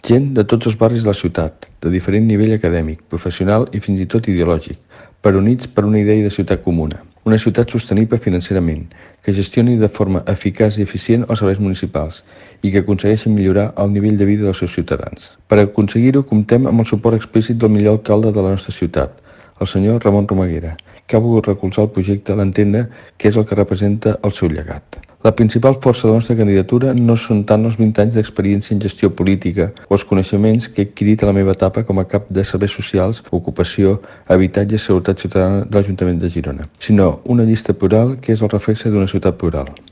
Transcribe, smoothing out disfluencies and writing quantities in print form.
Gent de tots els barris de la ciutat, de diferent nivell acadèmic, professional i fins i tot ideològic, però units per una idea de ciutat comuna. Una ciutat sostenible financerament, que gestioni de forma eficaç i eficient els serveis municipals i que aconsegueixi millorar el nivell de vida dels seus ciutadans. Per aconseguir-ho, comptem amb el suport explícit del millor alcalde de la nostra ciutat, el senyor Ramon Romaguera, que ha volgut recolzar el projecte a l'entendre que és el que representa el seu llegat. La principal força de la nostra candidatura no són tant els 20 anys d'experiència en gestió política o els coneixements que he adquirit a la meva etapa com a cap de serveis socials, ocupació, habitatge i seguretat ciutadana de l'Ajuntament de Girona, sinó una llista plural que és el reflexe d'una ciutat plural.